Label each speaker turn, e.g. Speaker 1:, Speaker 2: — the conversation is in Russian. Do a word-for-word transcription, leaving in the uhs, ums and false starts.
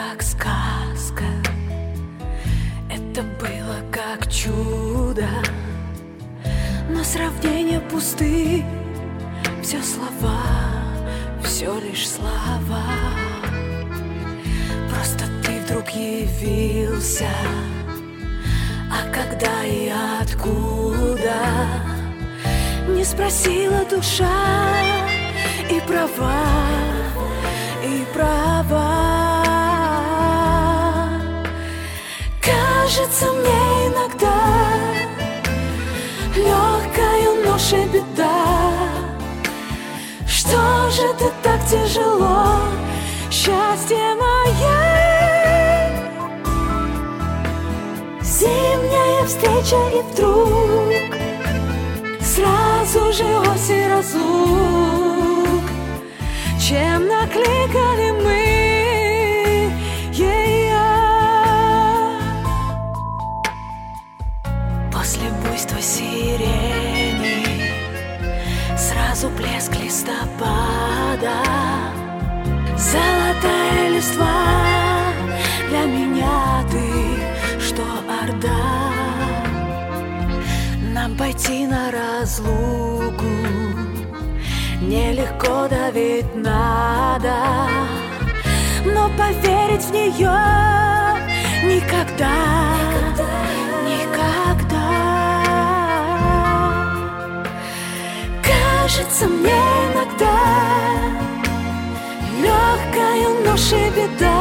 Speaker 1: как сказка, это было как чудо, но сравнения пусты, все слова, все лишь слова. Просто ты вдруг явился, а когда и откуда не спросила душа, и права, и права. Кажется мне иногда легкою ношей беда. Что же ты так тяжело, счастье мое? Зимняя встреча и вдруг сразу же осень разлук. Чем накликали мы ее? После буйства сирени сразу блеск листопада. Золотая листва, для меня ты, что орда. Нам пойти на разлуку нелегко, да ведь надо, но поверить в нее никогда, никогда, никогда. Кажется мне иногда легкою ношей беда.